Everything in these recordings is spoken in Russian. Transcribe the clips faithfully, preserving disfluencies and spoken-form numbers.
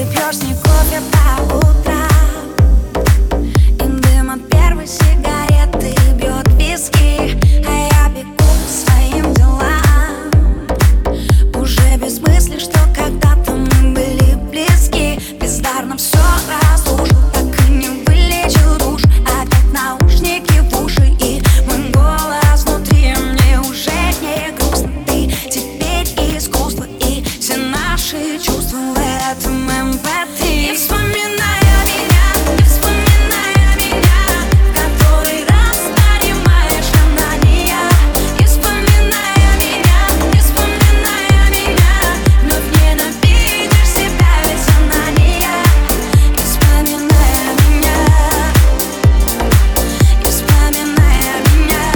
пьешь не кофе по утрам, и дым от первой сигареты бьет виски, а я бегу по своим делам, уже без мысли, что когда-то мы были близки. Бездарно все разрушил, так и не вылечил душ. Опять наушники в уши и мой голос внутри. Мне уже не грустно, ты теперь искусство, и все наши чувства в этом эм пэ три. И вспоминая меня, и вспоминая меня, в который раз понимаешь, она не я. И вспоминая меня, и вспоминая меня, вновь ненавидишь себя, ведь она не я. И вспоминая меня, и вспоминая меня,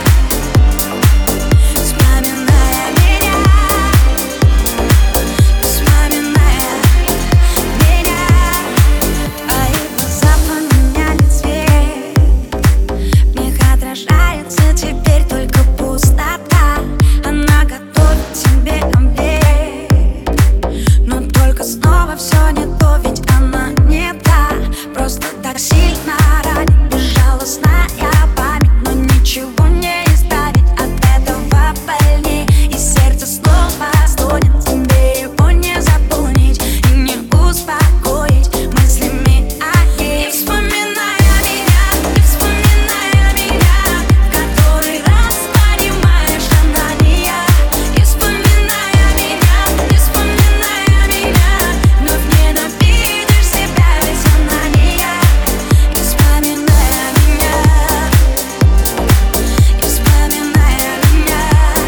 вспоминая меня, вспоминая меня. Твои глаза поменяли цвет, в них отражается теперь только пустота. Она готовит тебе омлет, но только снова все не то, ведь она не та. Просто так сильно ранит безжалостная память, но ничего не исправить, от этого больней. И сердце снова стонет, тебе его не заполнить и не успокоить мыслями о ней. И вспоминая меня, и вспоминая меня, в который раз понимаешь, она не я. И вспоминая меня, и вспоминая меня, вновь ненавидишь себя, ведь она не я. И вспоминая меня, и вспоминая меня,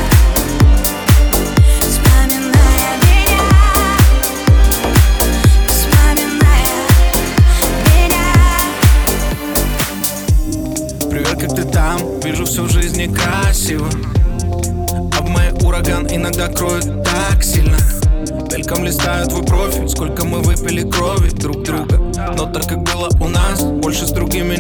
вспоминая меня, вспоминая меня. Привет, как ты там? Вижу, всю жизнь некрасиво, а в моей ураган иногда кроет так сильно. Мельком листаю твой профиль, сколько мы выпили крови друг друга. Но так как было у нас, больше с другими